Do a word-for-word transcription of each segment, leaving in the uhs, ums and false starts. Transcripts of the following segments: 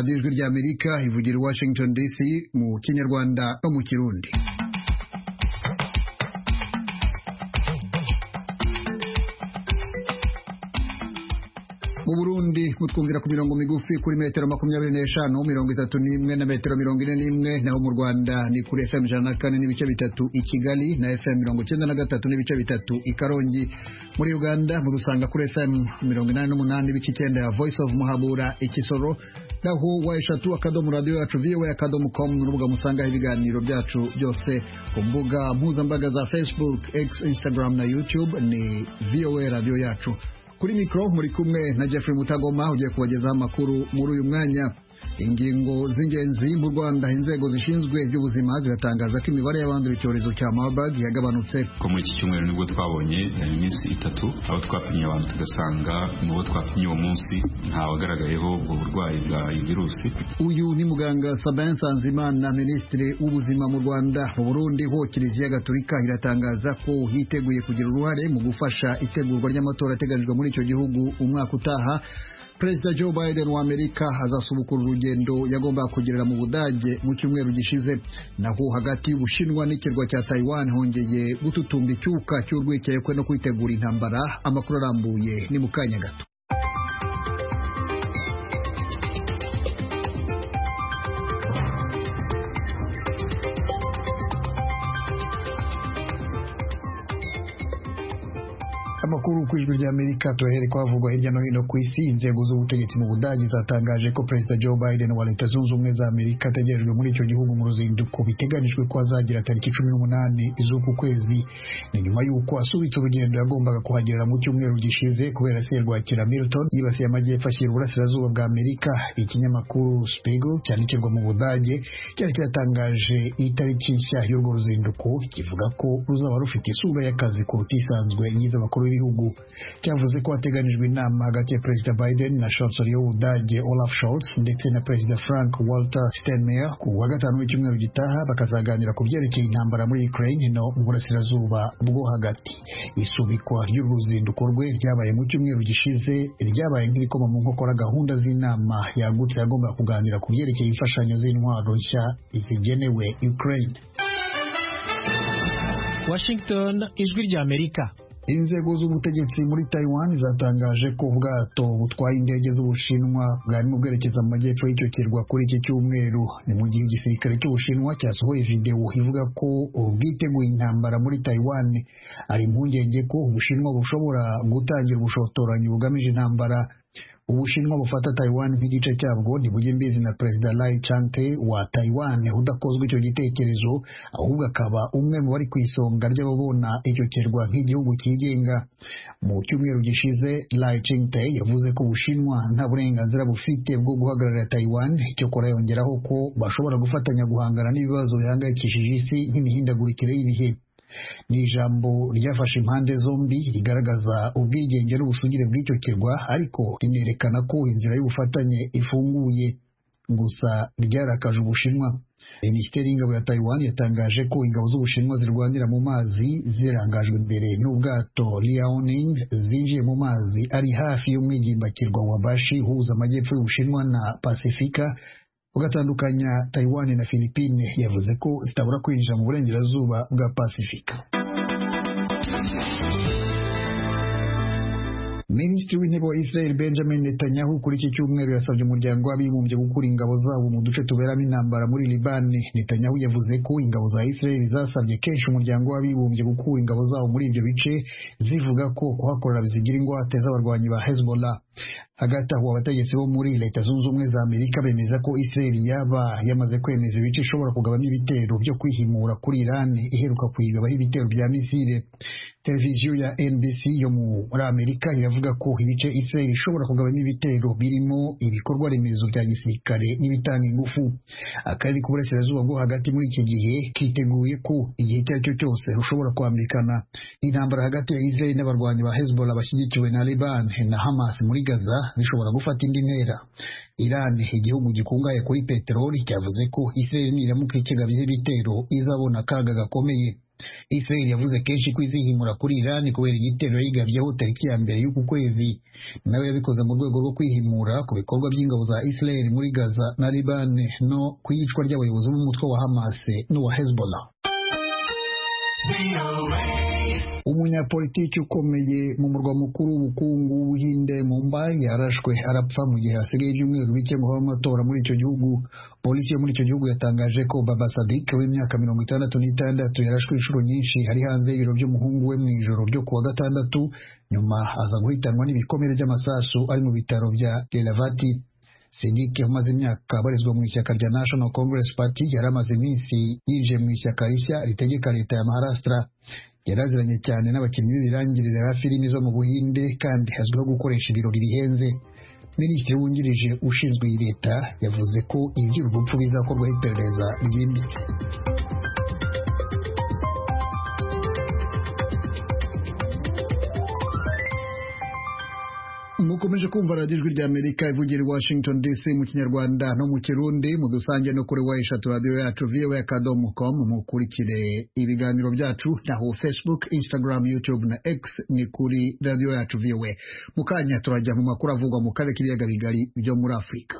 radiyo ijwi ry'Amerika ivugira i Washington D C mu Kinyarwanda no mu Kirundi. Mu Burundi mutwumvira ku mirongo migufi kuri metero makumyabiri n'eshanu mirongo itatu n'imwe na metero mirongo ine n'imwe, naho mu Rwanda ni kuri F M ijana na kane n'ibice bitatu i Kigali na F M mirongo icyenda na gatatu n'ibice bitatu i Karongi. Muri Uganda mudusanga kuri F M mirongo inani n'umunani n'ibice icyenda ya Voice of Muhabura i Kisoro, naho wa eshatu akadomo radio yacu V O A akadomo com n'urubuga musangaho ibiganiro byacu byose ku mbuga mpuzambaga za Facebook, X, Instagram na YouTube ni V O A radio yacu. Kuri mikro muri kumwe na Jeffrey Mutagoma ugiye kubagezaho amakuru muri uyu mwanya. Ingingo z'ingenzi mu Rwanda, inzego zishinzwe iby'ubuzima ziratangaza ko imibare y'abandura icyorezo cya Marburg yagabanutse. Ko muri iki cyumweru nibwo twabonye iminsi itatu aho twapimye abantu tugasanga mu bo twapimye uwo munsi nta wagaragayeho ubwo burwayi bwa virusi. Uyu ni muganga Sabin Nsanzimana, Minisitiri w'Ubuzima mu Rwanda. Mu Burundi ho Kiliziya Gatolika iratangaza ko yiteguye kugira uruhare mu gufasha itegurwa ry'amatora ateganyijwe muri icyo gihugu umwaka utaha. Perezida Joe Biden wa Amerika azasubukura urugendo yagomba kugirira mu Budage mu cyumweru gishize. Naho hagati y'Ubushinwa n'ikirwa cya Taiwan hongeye gututumba icyuka cy'urwikekwe no kwitegura intambara. Amakuru arambuye ni mu kanya gato. Amakuru ku ijwi ry'Amerika tuhere kwavugwa hirya no hino ku isi. Inzego z'ubutegetsi mu Budage zatangaje ko Perezida Joe Biden wa Leta Zunze Ubumwe za Amerika ategerejwe muri icyo gihugu mu ruzinduko biteganijwe ko azagira tariki cumi n'umunani z'uku kwezi. Ni nyuma y'uko asubitse urugendo yagombaga kuhagerera mu cyumweru gishize kubera serwakira Milton yibasiye amajyepfo ashyira uburasirazuba bwa Amerika. Ikinyamakuru Spiegel cyandikirwa mu Budage cyari cyatangaje itariki nshya y'urwo ruzinduko kivuga ko ruzaba rufite isura y'akazi kuruta isanzwe y'iz'abakuru b'ibihugu. Cyavuze ko hateganijwe inama hagati ya Perezida Biden na Chancelier w'Ubudage Olaf Scholz ndetse na Perezida Frank Walter Steinmeier ku wa gatanu w'icyumweru gitaha, bakazaganira ku byerekeye intambara muri Ukraine no mu burasirazuba bwo hagati. Isubikwa ry'uruzinduko rwe ryabaye mu cyumweru gishize ryabaye nk'irikoma mu nkokora gahunda z'inama yagutse yagomba kuganira ku byerekeye imfashanyo z'intwaro nshya zigenewe Ukraine. Washington, ijwi ry'Amerika. Inzego z'ubutegetsi muri Taiwan zatangaje ko ubwato butwaye indege z'Ubushinwa bwarimo bwerekeza mu majyepfo y'icyo kirwa kuri iki cyumweru. Ni mu gihe igisirikare cy'Ubushinwa cyasohoye video ivuga ko ubwiteguye intambara muri Taiwan. Ari impungenge ko Ubushinwa bushobora gutangira ubushotoranyi bugamije intambara. Ubushinwa bufata Taiwan nk'igice cyabwo ntibujye imbizi na Perezida Lai Ching-te wa Taiwan udakozwe icyo gitekerezo, ahubwo akaba umwe mu bari ku isonga ry'ababona icyo kirwa nk'igihugu cyigenga. Mu cyumweru gishize Lai Ching-te yavuze ko Ubushinwa nta burenganzira bufite bwo guhagararira Taiwan, cyokora yongeraho ko bashobora gufatanya guhangana n'ibibazo bihangayikishije isi nk'imihindagurikire y'ibihe. Ni ijambo ryafashe impande zombi rigaragaza ubwigenge n'ubusugire bw'icyo kirwa, ariko rinerekana ko inzira y'ubufatanye ifunguye. Gusa ryarakaje Ubushinwa. Minisiteri y'ingabo ya Taiwan yatangaje ko ingabo z'Ubushinwa zirwanira mu mazi zirangajwe imbere n'ubwato Liaoning zinjiye mu mazi ari hafi y'umwigimbakirwa wa Bashi uhuza amajyepfo y'Ubushinwa na Pasifika ugatandukanya Taiwan na Philippines. Yavuze ko zitabura kwinjira mu burengerazuba bwa Pasifika. Minisitiri w'intebe wa Israel Benjamin Netanyahu kuri iki cyumweru yasabye umuryango w'abibumbye gukura ingabo zabo mu duce tuberamo intambara muri Liban. Netanyahu yavuze ko ingabo za Israel zasabye kenshi umuryango w'abibumbye gukura ingabo zabo muri ibyo bice, zivuga ko kuhakorera bizigira ingwate z'abarwanyi ba Hezbollah. Hagati aho abategetsi bo muri Leta Zunze Ubumwe za Amerika bemeza ko Israel yaba yamaze kwemeza ibice ishobora kugabamo ibitero byo kwihimura kuri Iran iheruka kuyigabaho ibitero bya misile. Televiziyo ya N B C yo muri Amerika iravuga ko ibice Israel ishobora kugabamo ibitero birimo ibikorwa remezo bya gisirikare n'ibitanga ingufu. Akarere k'uburasirazuba bwo hagati muri iki gihe kiteguye ko igihe icyo ari cyo cyose rushobora kwambikana. Intambara hagati ya Israel n'abarwanyi ba Hezbollah bashyigikiwe na Liban na Hamas muri Gaza zishobora gufata indi ntera. Iran, igihugu gikungahaye kuri peteroli, cyavuze ko Israel niramuka ikigabye ibitero izabona akaga gakomeye. Israel yavuze kenshi ko izihimura kuri Iran kubera igitero yigabyeho tariki ya mbere y'uku kwezi. Nawe yabikoze mu rwego rwo kwihimura ku bikorwa by'ingabo za Israel muri Gaza na Liban no ku iyicwa ry'abayobozi b'umutwe wa Hamas n'uwa Hezbollah. Umunyapolitiki ukomeye mu murwa mukuru w'ubukungu w'Ubuhinde Mumbai yarashwe arapfa mu gihe hasigaye ibyumweru bike ngo habe amatora muri icyo gihugu. Polisi yo muri icyo gihugu yatangaje ko Baba Sadiq w'imyaka mirongo itandatu n'itandatu yarashwe inshuro nyinshi ari hanze y'ibiro by'umuhungu we mu ijoro ryo kuwa gatandatu, nyuma aza guhitanwa n'ibikomere by'amasasu ari mu bitaro bya Lelavati. Sadiq umaze imyaka abarizwa mu ishyaka rya National Congress Party yari amaze iminsi yinjiye mu ishyaka rishya ritegeka leta ya Maharashtra. Yaraziranye cyane n'abakinnyi b'ibirangirire ba filimi zo mu Buhinde kandi azwiho gukoresha ibirori bihenze. Minisitiri wungirije ushinzwe iyi leta yavuze ko iby'urupfu bizakorwaho iperereza ryimbitse. Mukomeje kumva radiyo ijwi rya Amerika ivugira i Washington D C mu Kinyarwanda no mu Kirundi, mudusange no kuri wa eshatu radiyo yacu v o a akadomo com. Mukurikire ibiganiro byacu naho Facebook, Instagram, YouTube na X ni kuri radiyo yacu v o a. Mu kanya turajya mu makuru avugwa mu karere k'ibiyaga bigari byo muri Afurika.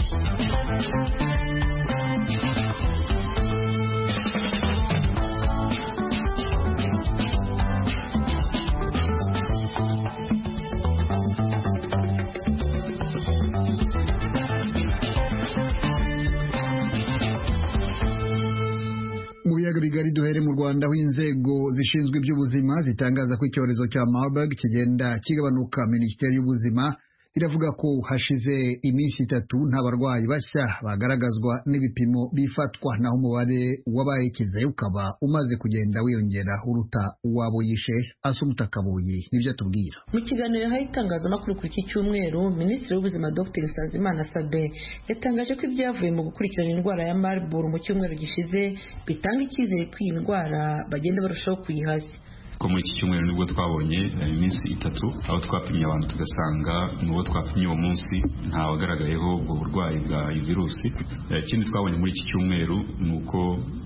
Bigari duhere mu Rwanda aho inzego zishinzwe iby'ubuzima zitangaza ko icyorezo cya Marburg kigenda kigabanuka. Minisiteri y'Ubuzima iravuga ko hashize iminsi itatu nta barwayi bashya bagaragazwa n'ibipimo bifatwa, naho umubare w'abayikize ukaba umaze kugenda wiyongera uruta uwabo yishe. Asumuta Kabuyi nibyo atubwira. Mu kiganiro yahaye itangazamakuru kuri iki cyumweru, Minisitiri w'Ubuzima Dr Nsanzimana Sabin yatangaje ko ibyavuye mu gukurikirana indwara ya Marburg mu cyumweru gishize bitanga icyizere ko iyi ndwara bagenda barushaho kuyihashya. ko muri iki cyumweru nibwo twabonye iminsi itatu aho twapimye abantu tugasanga n'uwo twapimye uwo munsi nta wagaragayeho ubwo burwayi bwa virusi. Ikindi twabonye muri iki cyumweru ni uko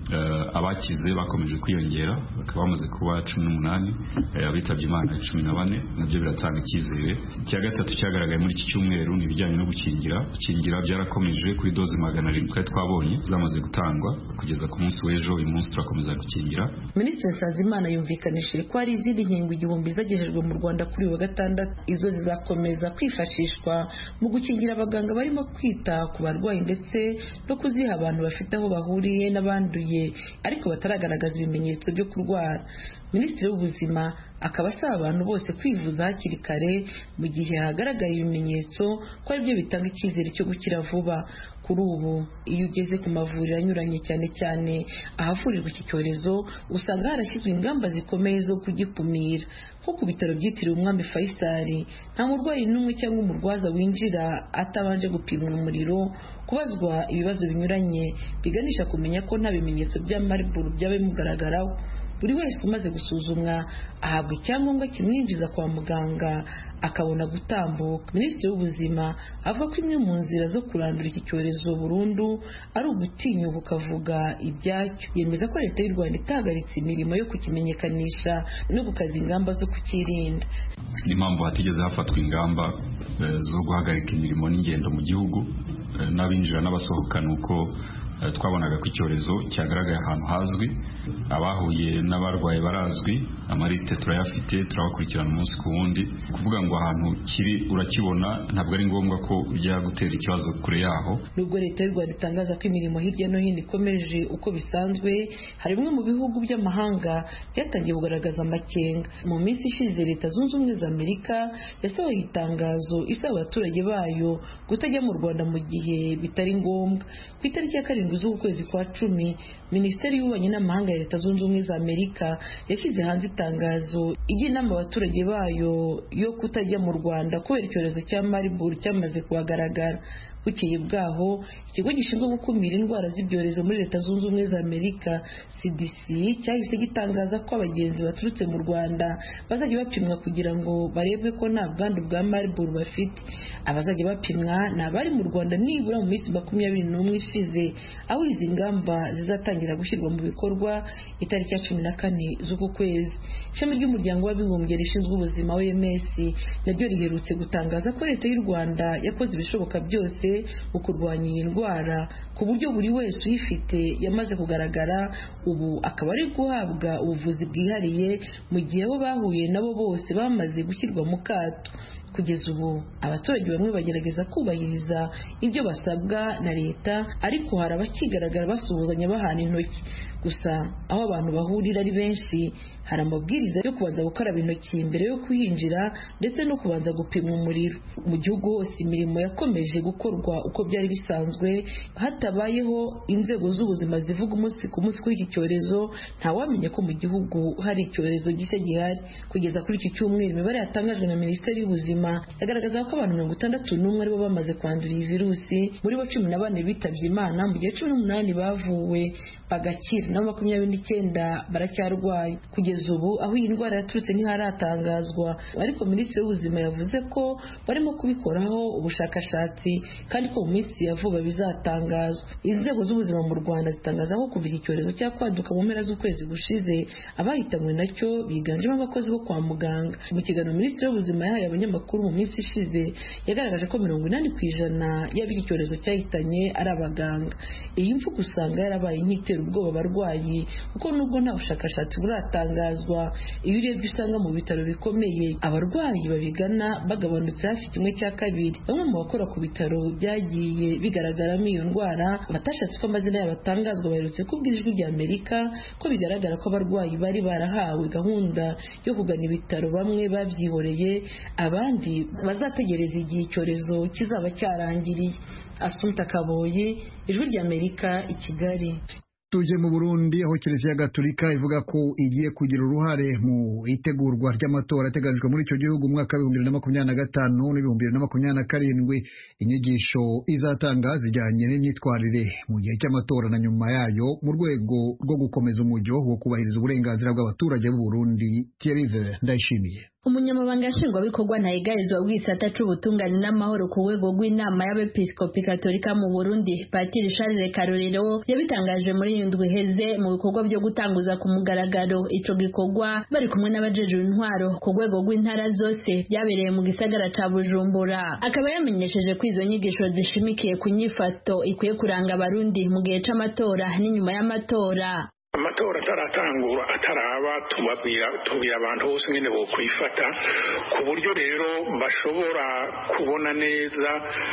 abakize bakomeje kwiyongera bakaba bamaze kuba cumi n'umunani, abitabye Imana cumi na bane, nabyo biratanga icyizere. Icya gatatu cyagaragaye muri iki cyumweru ni ibijyanye no gukingira. Gukingira byarakomeje kuri dozi magana arindwi twari twabonye zamaze gutangwa kugeza ku munsi w'ejo. Uyu munsi turakomeza gukingira. Minisitiri Nsanzimana yumvikanishije ko hari izindi nkingo igihumbi zagejejwe mu Rwanda kuri uyu wa gatandatu. Izo zizakomeza kwifashishwa mu gukingira abaganga barimo kwita ku barwayi ndetse no kuziha abantu bafite aho bahuriye n'abanduye ariko bataragaragaza ibimenyetso byo kurwara. Minisitiri w'Ubuzima akaba asaba abantu bose kwivuza hakiri kare mu gihe hagaragaye ibimenyetso ko aribyo bitanga icyizere cyo gukira vuba. Kuri ubu iyo ugeze ku mavuriro anyuranye cyane cyane ahavurirwa iki cyorezo usanga harashyizwe ingamba zikomeye zo kugikumira. Nko ku bitaro byitiriwe Umwami Faisal nta murwayi n'umwe cyangwa umurwaza winjira atabanje gupimwa umuriro, kubazwa ibibazo binyuranye biganisha kumenya ko nta bimenyetso bya Marburg byaba bimugaragaraho. Buri wese umaze gusuzumwa ahabwa icyangombwa kimwinjiza kwa muganga akabona gutambuka. Minisitiri w'Ubuzima avuga ko imwe mu nzira zo kurandura iki cyorezo burundu ari ugutinyuka ukavuga ibyacyo. Yemeza ko Leta y'u Rwanda itahagaritse imirimo yo kukimenyekanisha no gukaza ingamba zo kukirinda. Ni impamvu hatigeze hafatwa ingamba zo guhagarika imirimo n'ingendo mu gihugu n'abinjira n'abasohoka, nuko twabonaga ko icyorezo cyagaragaye ahantu hazwi, abahuye n'abarwayi barazwi, amarisite turayafite, turabakurikirana umunsi ku wundi. Kuvuga ngo ahantu kiri urakibona ntabwo ari ngombwa ko ujya gutera ikibazo kure yaho. Nubwo Leta y'u Rwanda itangaza ko imirimo hirya no hino ikomeje uko bisanzwe, hari bimwe mu bihugu by'amahanga byatangiye kugaragaza amakenga. Mu minsi ishize Leta Zunze Ubumwe za Amerika yasohoye itangazo isaba abaturage bayo kutajya mu Rwanda mu gihe bitari ngombwa. Ku itariki ya karindwi z'ukwezi kwa cumi, Minisiteri y'Ububanyi n'Amahanga ya Leta Zunze Ubumwe za Amerika yashyize hanze itangazo igira inama abaturage bayo yo kutajya mu Rwanda kubera icyorezo cya Marburg cyamaze kuhagaragara. bukeye bwaho ikigo gishinzwe gukumira indwara z'ibyorezo muri Leta Zunze Ubumwe za Amerika C D C cyahise gitangaza ko abagenzi baturutse mu Rwanda bazajya bapimwa kugira ngo barebwe ko nta bwandu bwa Marburg bafite. Abazajya bapimwa ni abari mu Rwanda nibura mu minsi makumyabiri n'umwe ishize, aho izi ngamba zizatangira gushyirwa mu bikorwa itariki ya cumi na kane z'uku kwezi. Ishami ry'umuryango w'abibumbye rishinzwe ubuzima O M S naryo riherutse gutangaza ko Leta y'u Rwanda yakoze ibishoboka byose mu kurwanya iyi ndwara ku buryo buri wese uyifite yamaze kugaragara, ubu akaba ari guhabwa ubuvuzi bwihariye mu gihe abo bahuye nabo bose bamaze gushyirwa mu kato. Kugeza ubu abaturage bamwe bagerageza kubahiriza ibyo basabwa na leta, ariko hari abakigaragara basuhuzanya bahana intoki. Gusa aho abantu bahurira ari benshi hari amabwiriza yo kubanza gukaraba intoki mbere yo kuhinjira ndetse no kubanza gupima umuriro. Mu gihugu hose imirimo yakomeje gukorwa uko byari bisanzwe hatabayeho inzego z'ubuzima zivuga umunsi ku munsi kuri iki cyorezo. Ntawamenya ko mu gihugu hari icyorezo gishya gihari. Kugeza kuri iki cyumweru imibare yatangajwe na Minisiteri y'Ubuzima yagaragaza ko abantu mirongo itandatu n'umwe aribo bamaze kwandura iyi virusi, muri bo cumi na bane bitabye Imana mu gihe cumi n'umunani bavuwe bagakira, nabo makumyabiri n'icyenda baracyarwaye. Kugeza ubu aho iyi ndwara yaturutse ntiharatangazwa, ariko Minisitiri w'Ubuzima yavuze ko barimo kubikoraho ubushakashatsi kandi ko mu minsi ya vuba bizatangazwa. Inzego z'ubuzima mu Rwanda zitangaza ko kuva iki cyorezo cyakwaduka mu mpera z'ukwezi gushize abahitanywe nacyo biganjemo abakozi bo kwa muganga. Mu kiganiro Minisitiri w'Ubuzima yahaye abanyamakuru mu minsi ishize yagaragaje ko mirongo inani ku ijana y'ab'iki cyorezo cyahitanye ari abaganga. Iyi mvugo usanga yarabaye nk'itera ubwoba abarwayi kuko nubwo nta bushakashatsi buratangazwa, iyo urebye usanga mu bitaro bikomeye abarwayi babigana bagabanutse hafi kimwe cya kabiri. Bamwe mu bakora ku bitaro byagiye bigaragaramo iyo ndwara batashatse ko amazina yabo atangazwa baherutse kubwira Ijwi rya Amerika ko bigaragara ko abarwayi bari barahawe gahunda yo kugana ibitaro, bamwe babyihoreye abandi bazategereza igihe icyorezo kizaba cyarangiriye. Asumta Kaboyi, Ijwi rya Amerika, i Kigali. Tuje mu Burundi aho Kiliziya Gatolika ivuga ko igiye kugira uruhare mu itegurwa ry'amatora ateganijwe muri icyo gihugu umwaka w'ibihumbi bibiri na makumyabiri na gatanu n'ibihumbi bibiri na makumyabiri na karindwi. Inyigisho izatanga zijyanye n'imyitwarire mu gihe cy'amatora na nyuma yayo mu rwego rwo gukomeza umujyo wo kubahiriza uburenganzira bw'abaturage b'u Burundi. Thierry Ndayishimiye, umunyamabanga nshingwabikorwa ntayigarizwa bw'isata c'ubutungane n'amahoro ku rwego rw'inama y'abepiskopi katolika mu Burundi, Patiri Charles Karorero yabitangaje muri iyi ndwi iheze mu bikorwa byo gutanguza ku mugaragaro ico gikorwa bari kumwe n'abajejwe intwaro ku rwego rw'intara zose byabereye mu gisagara ca Bujumbura. Akaba yamenyesheje ko izo nyigisho zishimikiye ku nyifato ikwiye kuranga abarundi mu gihe c'amatora n'inyuma y'amatora. Amatora ataratangura ataraba tubabwira tubwira abantu bose nyene bo kwifata ku buryo rero bashobora kubona neza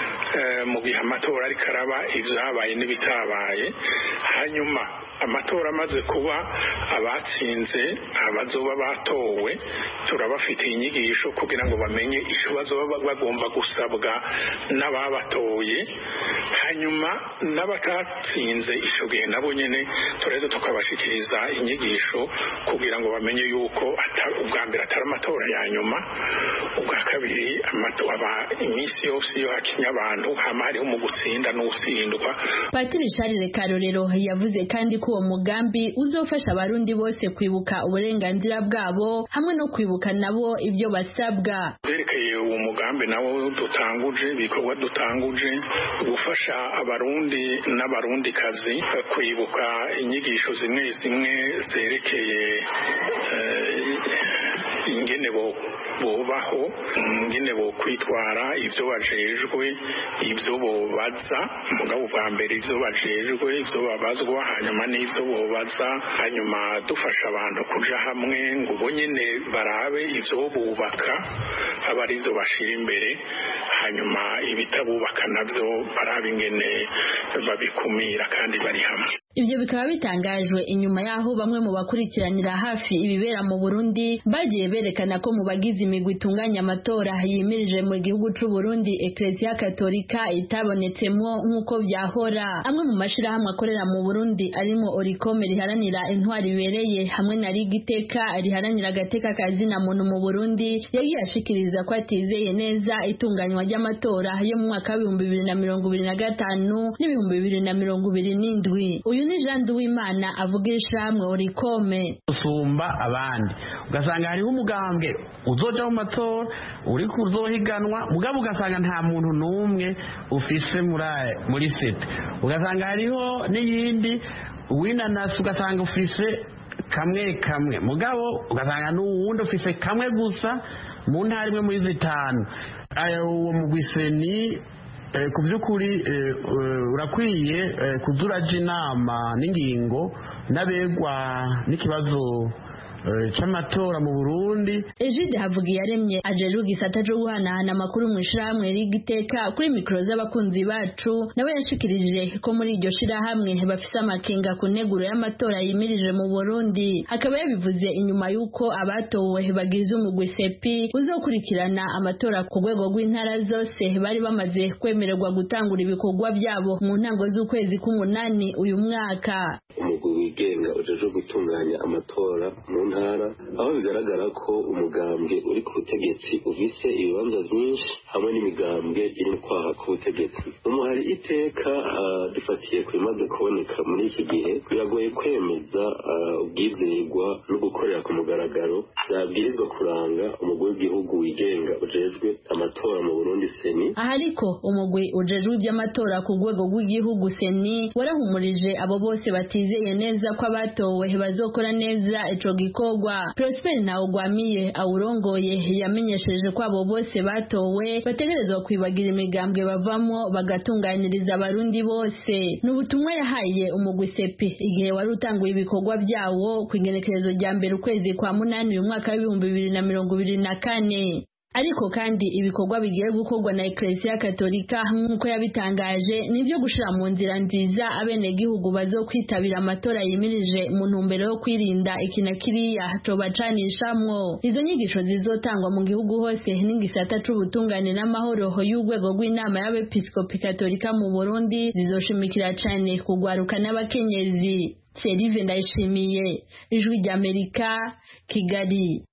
e, mu gihe amatora ari karaba ivyabaye n'ibitabaye. Hanyuma amatora amaze kuba abatsinze abazoba batowe turabafitiye inyigisho kugira ngo bamenye icyo bazoba bagomba gusabwa n'ababatoye. Hanyuma n'abatatsinze ico gihe nabo nyene tureze tukabashikiriza inyigisho kugira ngo bamenye yuko ubwa mbere atari amatora ya nyuma, ubwa kabiri amatora iminsi yose iyo hakinya abantu hama hariho mu gutsinda n'utsindwa. Patiri Charles Karorero yavuze kandi ko uwo mugambi uzofasha abarundi bose kwibuka uburenganzira bwabo hamwe no kwibuka nabo ibyo basabwa. Zerekeye uwo mugambi nawo dutanguje ibikorwa dutanguje gufasha abarundi n'abarundi kazi kwibuka inyigisho zimwe zimwe zerekeye ingene bo bobaho, ingene bo kwitwara, ivyo bajejwe, ivyo bobaza, mugabo bwa mbere ivyo bajejwe, ivyo babazwa, hanyuma n'ivyo bobaza. Hanyuma dufasha abantu kuja hamwe ngo bo nyene barabe ivyo bubaka aba ari ivyo bashira imbere, hanyuma ibitabubaka navyo barabe ingene babikumira kandi bari hamwe. Ivyo bikaba bitangajwe inyuma yaho bamwe mu bakurikiranira hafi ibibera mu Burundi bagiye berekana ko mu bagize imigwi itunganya amatora yimirije mu gihugu c'u Burundi Ecclesia Katolika itabonetsemwo nk'uko vyahora. Amwe mu mashirahamwe akorera mu Burundi arimo Orikome riharanira intwari ibereye hamwe na Ligiteka riharanira agateka kazina muntu mu Burundi yagiye ashikiriza ko atizeye neza itunganywa ry'amatora yo mu mwaka w'ibihumbi bibiri na mirongo ibiri na gatanu n'ibihumbi bibiri na mirongo ibiri n'indwi. Uyu ni Jean Duwimana avugisha hamwe Orikome usumba abandi ugasanga hariho umugambwe uzoja mu matora uri kuzohiganwa mugabo ugasanga nta muntu n'umwe ufise muri muri sete ugasanga hariho n'iyindi winanasi ugasanga ufise kamwe kamwe mugabo ugasanga n'uwundi ufise kamwe gusa mu ntara imwe muri zitanu uwo mugwiseni ku by'ukuri urakwiye kuzuraja inama n'ingingo n'abegwa n'ikibazo c'amatora mu Burundi. Ejide Havugiyaremye ajeje igisata cyo guhanahana amakuru mu ishirahamwe Ligiteka kuri mikro z'abakunzi bacu nawe yashikirije ko muri iryo shirahamwe bafise amakenga ku neguro y'amatora yimirije mu Burundi. Akaba yabivuze inyuma yuko abatowe bagize umugwi sepi uzokurikirana amatora ku rwego rw'intara zose bari bamaze kwemererwa gutangura ibikorwa byabo mu ntango z'ukwezi k'umunani uyu mwaka. Umugwi wigenga ujeje gutunganya amatora mu ntara aho bigaragara ko umugambwe uri ku butegetsi ufise ibibanza byinshi hamwe n'imigambwe iri kwaha ku butegetsi. Umuhari iteka dufatiye ku bimaze kuboneka muri iki gihe biragoye kwemeza ubwizerwa no gukorera ku mugaragaro byabwirizwa kuranga umugwi w'igihugu wigenga ujejwe amatora mu Burundi seni. Aha ariko umugwi ujejwe iby'amatora ku rwego rw'igihugu seni warahumurije abo bose batizeye neza ko abatowe bazokora neza ico gikorwa. Prosper Ntawugwamiye awurongoye yamenyesheje ko abo bose batowe bategerezwa kwibagira imigambwe bavamo bagatunganiriza abarundi bose. N'ubutumwa yahaye umugwi sepi igihe wari utanguye ibikorwa byawo ku igenekerezo rya mbere ukwezi kwa munani uyu mwaka w'ibihumbi bibiri na mirongo ibiri na kane. Ariko kandi ibikorwa bigiye gukorwa na Ecclesia Katolika nk'uko yabitangaje nivyo gushira mu nzira nziza abenegihugu bazokwitabira amatora yimirije mu ntumbero yo kwirinda ikina kiriya cobacanishamwo. Izo nyigisho zizotangwa mu gihugu hose n'ingisata c'ubutungane n'amahoro y'urwego rw'inama y'abepiskopi Katolika mu Burundi zizoshimikira cane kugwaruka n'abakenyezi. Thierry Ndayishimiye, Ijwi ry'Amerika, Kigali.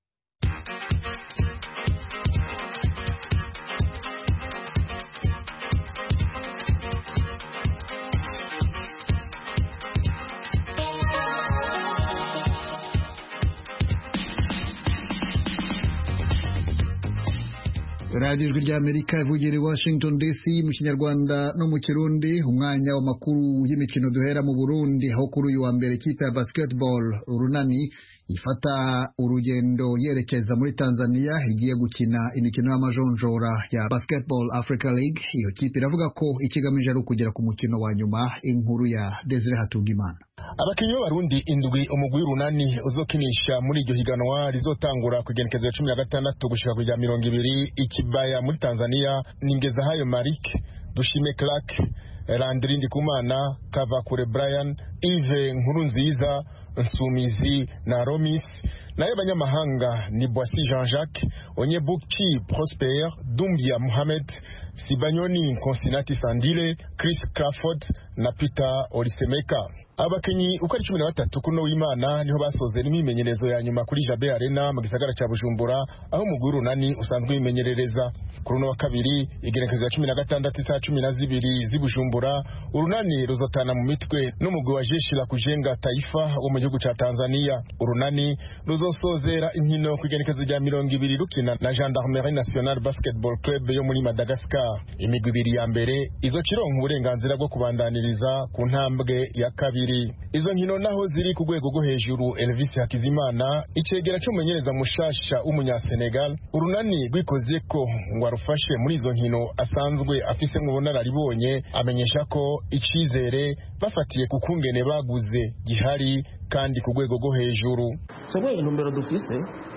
Radio Ijwi ry'Amerika ivugira i Washington D C mu Kinyarwanda no mu Kirundi. Umwanya w'amakuru y'imikino duhera mu Burundi aho kuri uyu wa mbere ikipe ya basketball Urunani ifata urugendo yerekeza muri Tanzania igiye gukina imikino y'amajonjora ya Basketball Africa League. Iyo kipe iravuga ko ikigamije ari ukugera ku mukino wa nyuma. Inkuru ya Desire Hatungimana. Abakinyi b'Abarundi indwi umugwi Urunani uzokinisha muri iryo higanwa rizotangura kugenekezo ya cumi na gatandatu gushika ku mirongo ibiri ikibaya muri Tanzania. Ningeza hayo Marik, Dushime Clark, Landry Ndikumana, Kavakure Brian, Yves Nkurunziza, Nsumizi na Romis. Naye banyamahanga ni Boissy Jean-Jacques, Onyebukchi Prosper, Dumbia Mohamed, Sibanyoni Konsinati Sandile, Chris Crawford na Peter Olisemeka. Abakinyi uko ari cumi na batatu kuno w'Imana niho basoze n'imimenyerezo ya nyuma kuri Jabe Arena mu gisagara ca Bujumbura aho umugwi Urunani usanzwe imenyerereza. Kuri no wa kabiri igenekezo ya cumi na gatandatu saa cumi na zibiri zi Bujumbura Urunani ruzotana mu mitwe n'umugwi wa Jeshi la Kujenga Taifa wo mu gihugu ca Tanzania. Urunani ruzosozera inkino ku igenekezo rya mirongo ibiri rukina na Gendarmerie Nationale Basketball Club yo muri Madagascar. Imigwi ibiri ya mbere izokironka uburenganzira bwo kubandaniriza ku ntambwe ya kabiri. Izo nkino naho ziri ku rwego rwo hejuru. Elvis Hakizimana icegera cy'umumenyereza mushasha w'umunya Senegal Urunani rwikoze ko ngo arufashe muri izo nkino asanzwe afise mu bunararibonye, amenyesha ko icizere bafatiye ku kungene baguze gihari kandi ku rwego rwo hejuru. Twebwe intumbero dufise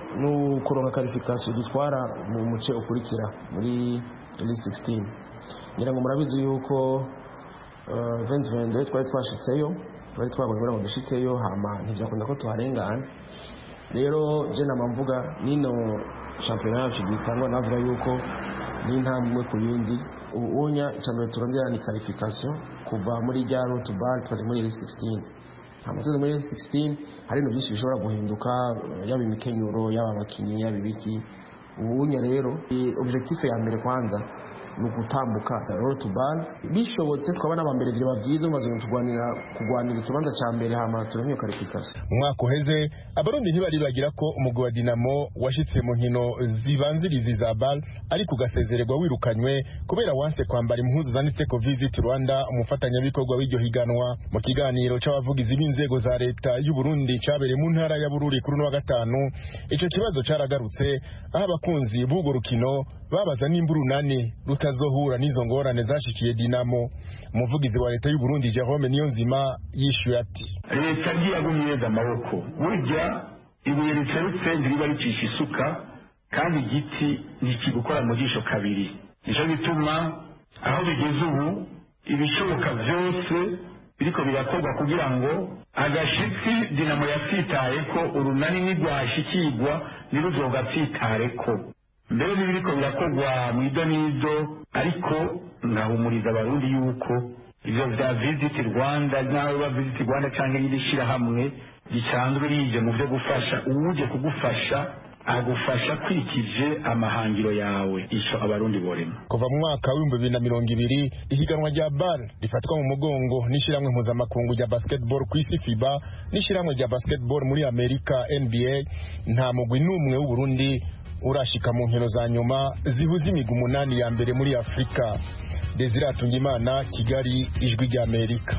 no kuronka qualification dutwara mu muce ukurikira muri Elite sixteen. Ngira ngo murabizi yuko twenty twenty twari twashitseyo twari twabonye ngo dushikeyo hama ntibyakunda ko tuharengana rero je namamvuga nino championnat yacu gitangwa navuga yuko ni intambwe ku yindi ubunya cyambere turondera ni qualification kuva muri rya road to bar twari muri sixteen amaze muri sixteen hari no byinshi bishobora guhinduka yaba imikenyuro yaba abakinyi yaba ibiki ubunya rero objectif ya mbere kwanza ni ugutambuka road to bar bishobotse twaba n'abambere byo babyize maze tugwanira kugwanira ikibanza ca mbere hama turamyo qualification umwaka uheze abarundi ntibari bagira ko umugwi wa Dinamo washitse mu nkino zibanziriza za bal ariko ugasezererwa wirukanywe kubera wanse kwambara impuzu zanditseko Visit Rwanda umufatanyabikorwa w'iryo higanwa mu kiganiro c'abavugizi b'inzego za leta y'u Burundi cabereye mu ntara ya Bururi kuri no wa gatanu ico kibazo caragarutse aho abakunzi b'ugo rukino babaza n'imburunani rutazohura n'izo ngorane zashikiye Dinamo. Umuvugizi wa leta y'u Burundi Jerome Niyonzima yishuye ati leta yagumyeza amaboko burya ibuye riterutse riba ricisha isuka kandi igiti ntikigukora mu jisho kabiri nico bituma aho bigeze ubu ibishoboka byose biriko birakorwa kugira ngo agashitsi Dinamo yasitaye ko urunani nigwashikirwa niruzoga tsitareko mbere n'ibiriko birakorwa mu idonido ariko ngahumuriza abarundi yuko ivyo vya Visit Rwanda nawe ba Visit Rwanda canke yirishira hamwe gisanzwe rije mu byo gufasha uwuje kugufasha agufasha kwikije amahangiro yawe ico abarundi borema kuva mu mwaka wa bibiri na mirongo ibiri ihiganwa rya bar rifatwa mu mugongo n'ishiramwe mpuzamakungu rya basketball ku isi FIBA n'ishiramwe rya basketball muri Amerika N B A nta mugwi n'umwe w'u Burundi urashika mu nkino za nyuma zihuza imigwi umunani ya mbere muri Afrika. Desire Atungimana, Kigali, Ijwi rya Amerika.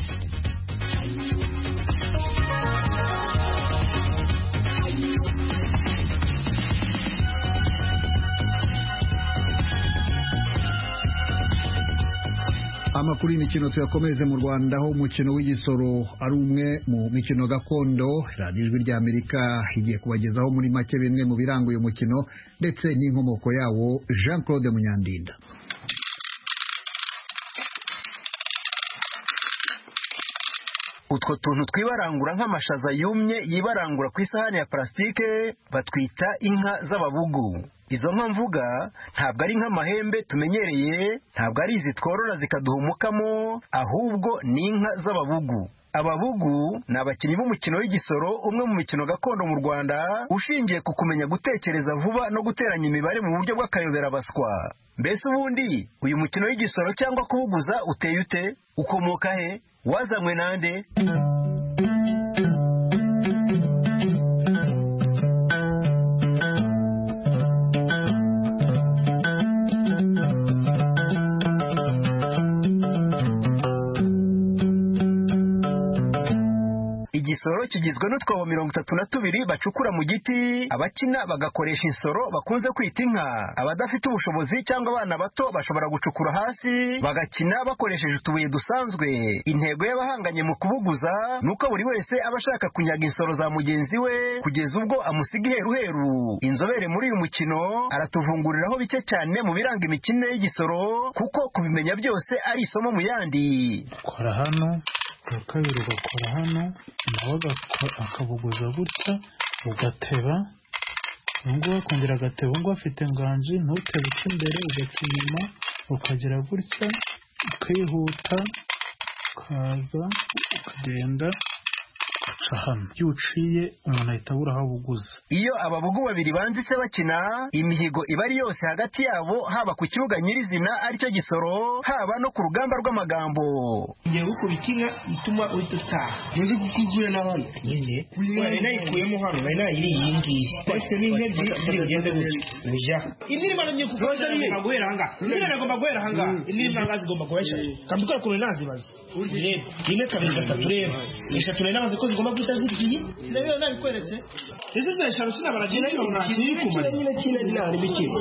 Amakuru y'imikino tuyakomeze mu Rwanda aho umukino w'igisoro ari umwe mu mikino gakondo. Radio Ijwi rya Amerika igiye kubagezaho muri make bimwe mu biranga uyu mukino ndetse n'inkomoko yawo. Jean Claude Munyandinda. Utwo tuntu twibarangura nk'amashaza yumye yibarangura ku isahani ya plastike batwita inka z'ababugu. Izo nka mvuga ntabwo ari nk'amahembe tumenyereye, ntabwo ari izi tworora zikaduhumukamo, ahubwo ni inka z'ababugu. Ababugu ni abakinnyi b'umukino w'igisoro, umwe mu mikino gakondo mu Rwanda ushingiye ku kumenya gutekereza vuba no guteranya imibare mu buryo bw'akayoberabaswa. Mbese ubundi uyu mukino w'igisoro cyangwa kubuguza uteye ute? Ukomoka he? Wazanywe nande? Igisoro kigizwe n'utwobo mirongo itatu na tubiri bacukura mu giti, abakina bagakoresha insoro bakunze kwita inka. Abadafite ubushobozi cyangwa abana bato bashobora gucukura hasi bagakina bakoresheje utubuye dusanzwe. Intego y'abahanganye mu kubuguza nuko buri wese aba ashaka kunyaga insoro za mugenzi we kugeza ubwo amusiga iheruheru. Inzobere muri uyu mukino aratuvunguriraho bike cyane mu biranga imikino y'igisoro kuko kubimenya byose ari isomo mu yandi. Kora hano kabiri ugakora hano nawe akabuguza gutya ugateba ngo akongera agateba ngo afite nganji ntutebe imbere ugaca inyuma ukagera gutya ukihuta ukaza ukagenda hano yuciye umuntu ahita abura aho abuguza. Iyo ababugu babiri banditse bakina imihigo iba ari yose hagati yabo, haba ku kibuga nyirizina aricyo gisoro, haba no ku rugamba rw'amagambo. Ngiye gukubita ituma uhita utaha nzi kukigura n'abandi nyine wari nayikuyemo hano nari nayiri yingiye bafite n'inkeji ziri bugende gutya uja imirimo ngiye kukoza ari guhera hanga imirimo nagomba guhera hanga imirimo nanga zigomba guhesha kambukara kuno nazibaza reba ine kabiri gatatu reba eshatu nari nabaze ko zigomba gutazigiye sinabyo nabikweretse ese zesharo sinabaraje nayo nakiri kumara nyine kine dinari bikiri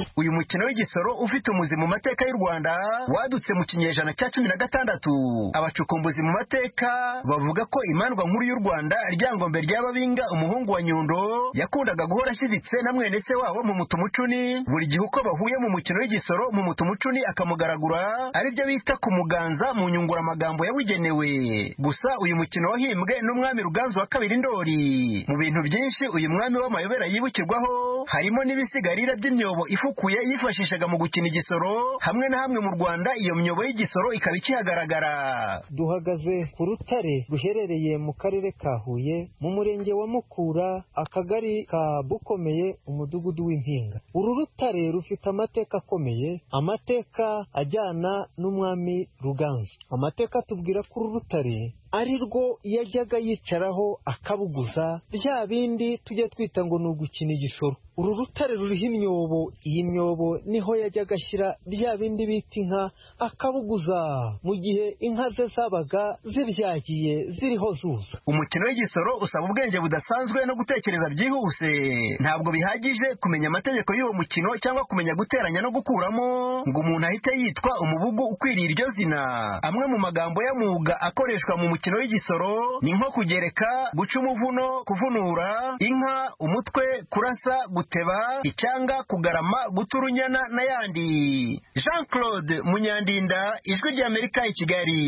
uyu mukino w'igisoro ufite umuzi mu mateka y'u Rwanda wadutse mu kinyejana cya cumi na gatandatu. Abacukumbuzi mu mateka bavuga ko imandwa nkuru y'u Rwanda Ryangombe rya Babinga umuhungu wa Nyundo yakundaga guhora ashyiditse na mwene se wabo mu Mutumucuni buri gihe uko bahuye mu mukino w'igisoro mu Mutumucuni akamugaragura aribyo bita kumuganza mu nyungura amagambo yawigenewe. Gusa uyu mukino wahimbwe n'umwami Ruganzu wa kabiri Ndori. Mu bintu byinshi uyu mwami w'amayobera yibukirwaho harimo n'ibisigarira by'imyobo ifukuye yifashishaga mu gukina igisoro, hamwe na hamwe mu Rwanda iyo myobo y'igisoro ikaba ikihagaragara. Duhagaze ku rutare ruherereye mu karere ka Huye mu murenge wa Mukura akagari ka Bukomeye umudugudu w'Impinga. Uru rutare rufite amateka akomeye, amateka ajyana n'umwami Ruganzu. Amateka tubwira ko uru rutare ari rwo yajyaga yicaraho akabuguza bya bindi tujya twita ngo ni ugukina igisoro. Uru rutare ruriho imyobo, iyi myobo niho yajyaga ashyira bya bindi bita inka akabuguza mu gihe inka ze zabaga zibyagiye ziriho zuza. Umukino w'igisoro usaba ubwenge budasanzwe no gutekereza byihuse. Ntabwo bihagije kumenya amategeko y'uwo mukino cyangwa kumenya guteranya no gukuramo ngo umuntu ahite yitwa umubugu ukwiriye iryo zina. Amwe mu magambo y'amuga akoreshwa mu mukino w'igisoro ni nko kugereka, guca umuvuno, kuvunura inka, umutwe, kurasa, guteba, icyanga, kugarama, guta urunyana n'ayandi. Jean Claude Munyandinda, Ijwi ry'Amerika i Kigali.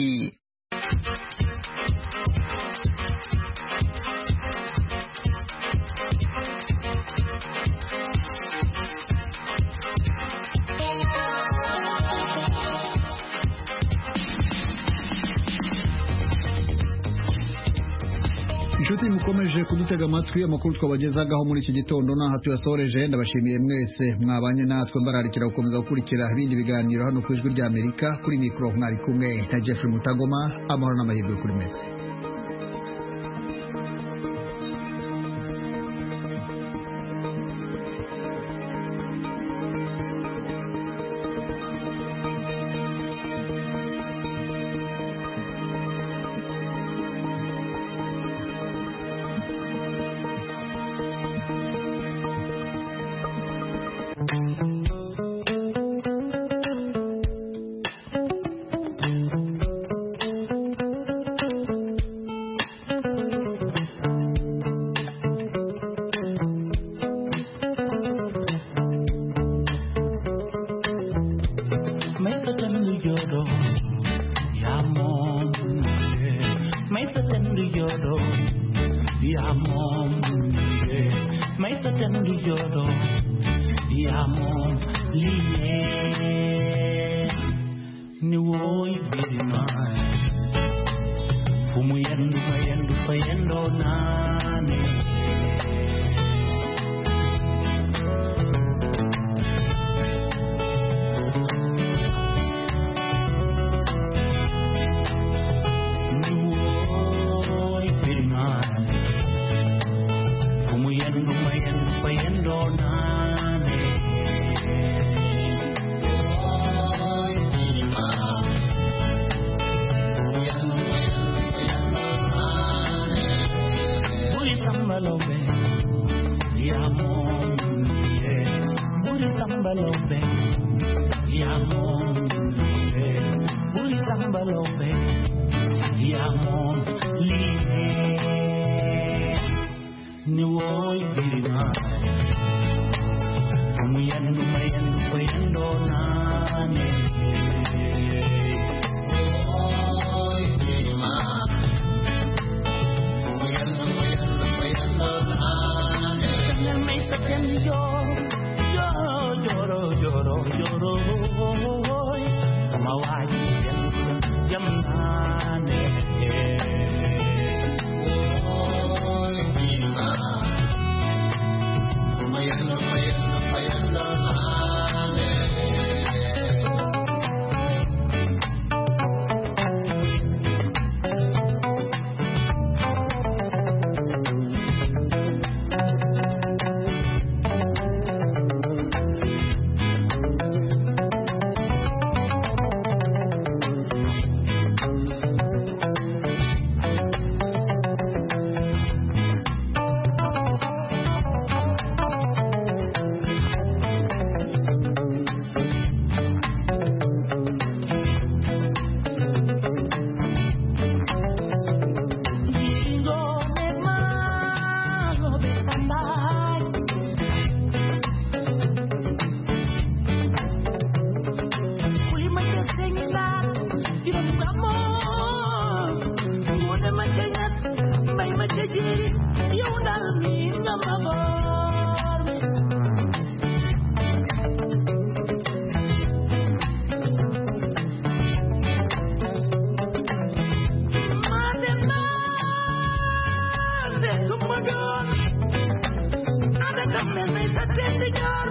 Inshuti mukomeje kudutega amatwi, amakuru twabagezagaho muri iki gitondo naha tuyasoreje. Ndabashimiye mwese mwabanye natwe, mbararikira gukomeza gukurikira ibindi biganiro hano ku Ijwi ry'Amerika. Kuri mikoro mwari kumwe na Jeffrey Mutagoma. Amahoro n'amahirwe kuri mwese. Come and make a